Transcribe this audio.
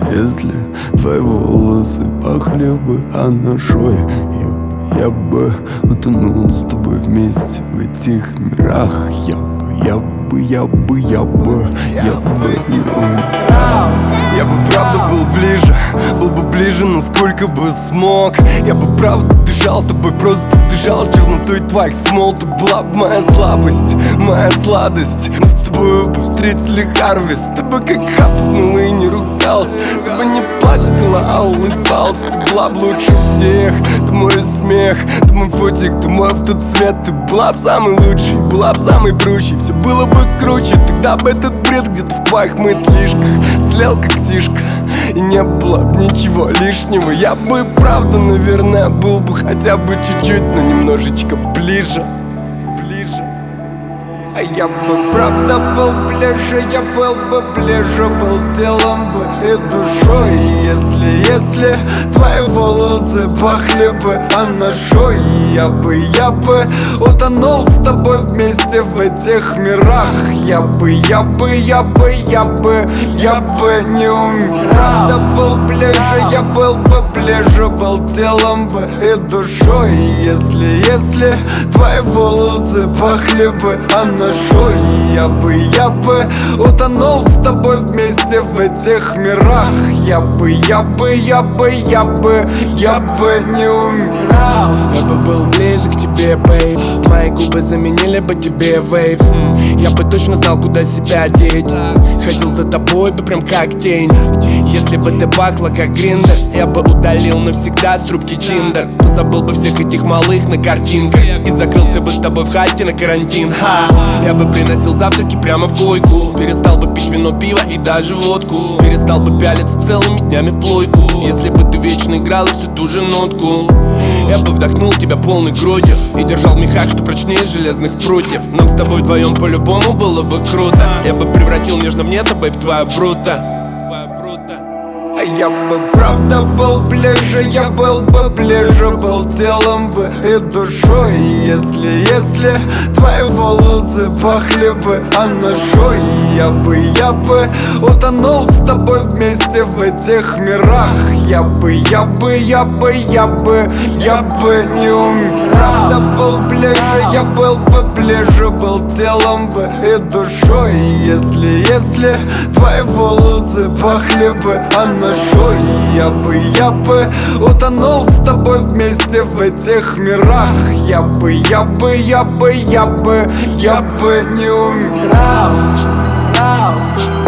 если твои волосы пахли бы анашой, я бы утонул с тобой вместе в этих мирах. Я бы не умирал. Я бы правда был бы ближе, насколько бы смог. Я бы правда дышал тобой, просто дышал чернотой твоих смол. Ты была бы моя слабость, моя сладость. Мы с тобой бы встретили Харвест. Ты бы как хапнул и не ругался. Ты бы не плакала, а улыбалась. Ты была бы лучше всех. Ты мой смех, ты мой фотик, ты мой автоцвет. Ты была бы самый лучший, была бы самый прущий. Все было бы круче, тогда бы этот бред где-то в твоих мыслишках слел как сишка, и не было б ничего лишнего. Я бы правда, наверное, был бы хотя бы чуть-чуть, но немножечко ближе. А я бы правда был ближе, я был бы ближе, был телом бы и душой. Если твои волосы пахли бы анашой, я бы утонул с тобой вместе в этих мирах. Я бы не умирал. Правда был ближе, я был бы ближе, был телом бы и душой. Если твои волосы пахли бы анашой, я бы утонул с тобой вместе в этих мирах. Я бы не умирал. Я бы был ближе к тебе, бейб. Мои губы заменили бы тебе вейп. Я бы точно знал, куда себя деть. Ходил за тобой бы прям как тень. Если бы ты пахла как гриндер, я бы удалил навсегда с трубки Тиндер. Забыл бы всех этих малых на картинках и закрылся бы с тобой в хате на карантин. Я бы приносил завтраки прямо в койку. Перестал бы пить вино, пиво и даже водку. Перестал бы пялиться целыми днями в плойку. Если бы ты вечно играла всю ту же нотку, я бы вдохнул тебя полной грудью и держал в мехах, что прочнее железных прутьев. Нам с тобой вдвоем по-любому было бы круто. Я бы превратил нежно мне тобой в твоя брута. А я бы правда был ближе, я был бы ближе, был телом бы и душой. Если твои волосы пахли бы анашой, я бы утонул с тобой вместе в этих мирах. Я бы не умирал. Правда был ближе, я был бы ближе, был телом бы и душой. Если твои волосы пахли бы анашой, я бы утонул с тобой вместе в этих мирах. Я бы не умирал.